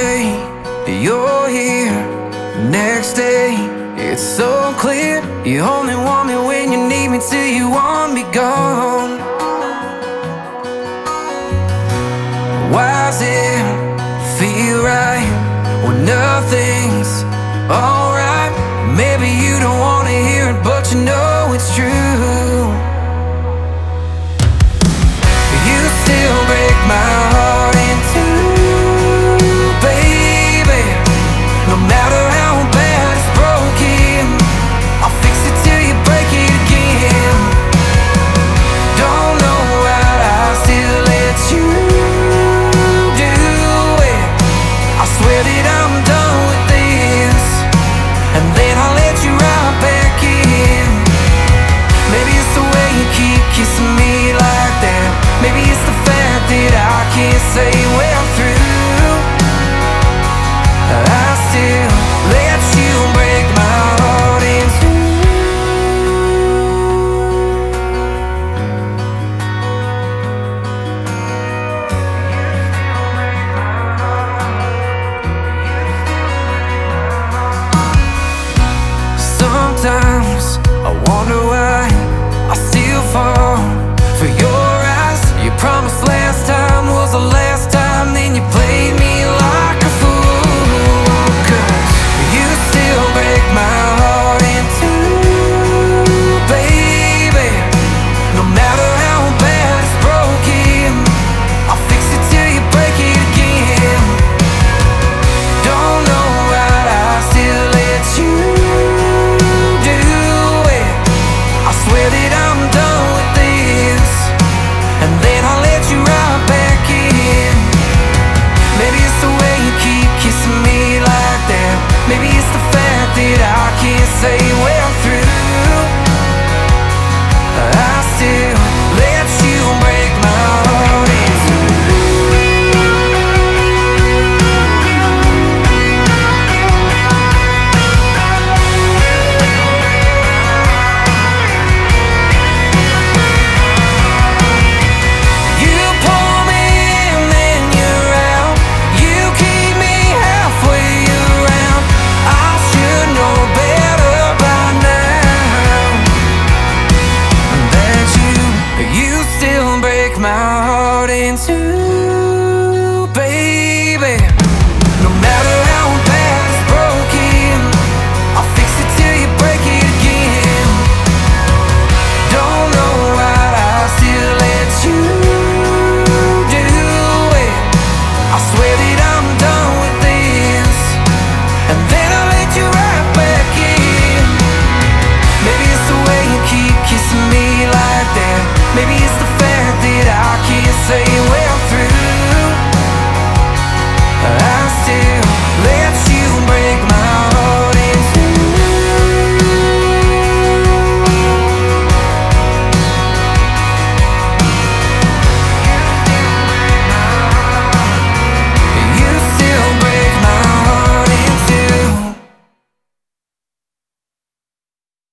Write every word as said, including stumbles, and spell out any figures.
day you're here, next day it's so clear you only want me when you need me till you want me gone. Why does it feel right when nothing's alright? Maybe you don't wanna hear it, but you know it's true. You still break my heart in two, baby. No matter how bad it's broken, I'll fix it till you break it again. Don't know why I still let you do it. I swear that I